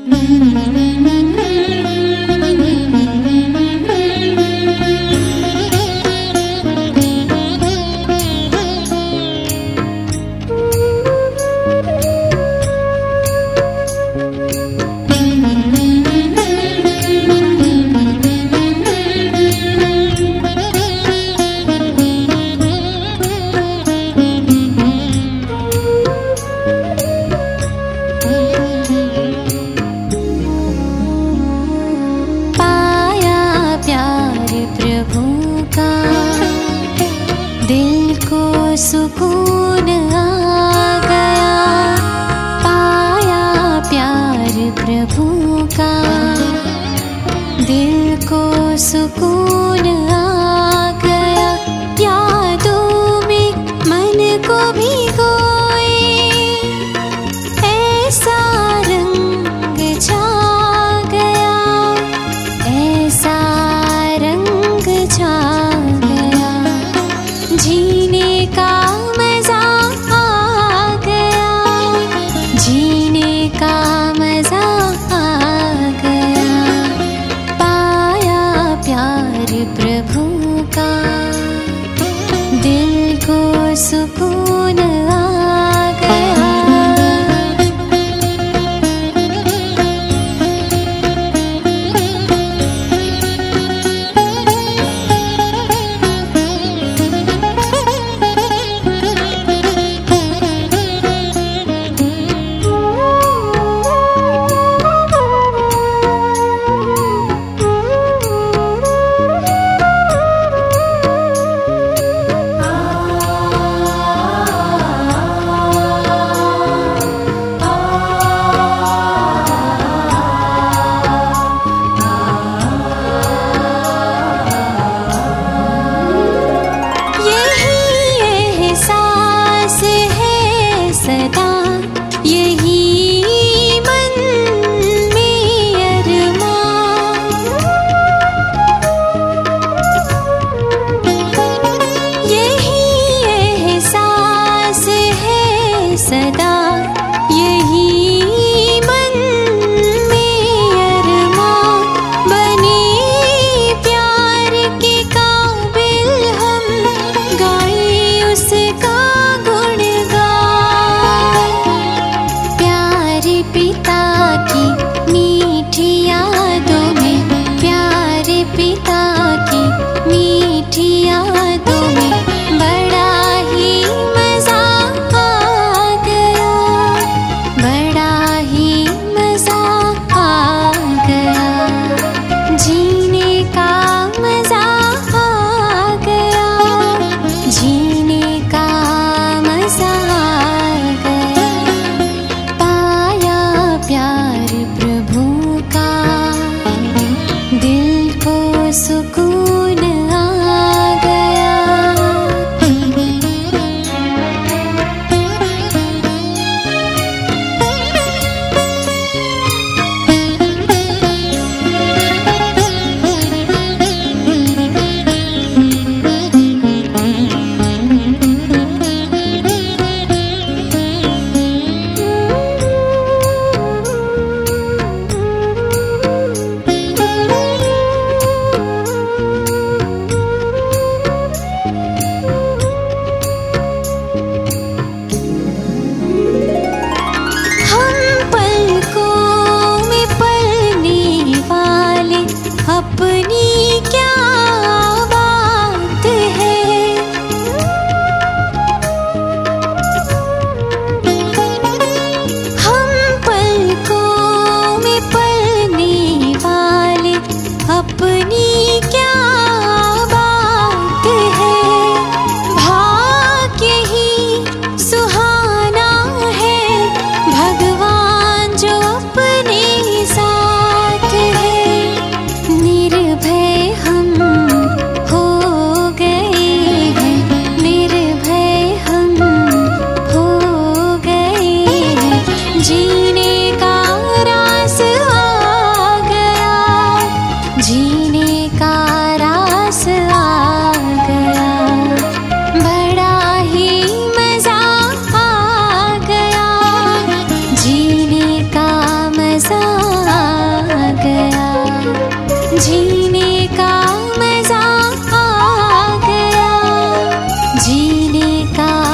सुकून आ गया, पाया प्यार प्रभु का, दिल को सुकून आ गया, यादों में मन को भिगोए, ऐसा रंग छा गया, ऐसा रंग छा गया, जीने का मजा आ गया, जीने का मजा आ गया, पाया प्यार प्रभु का, दिल को सुकून आ गया। सदा यही मन में अरमां, बने प्यार के काबिल हम, गाए उसका गुणगान, प्यार पिता की मीठी यादों में, प्यार पिता की मीठी यादों में, बड़ा ही मजा प्यार प्रभु का। जीने का मजा आ गया, जीने का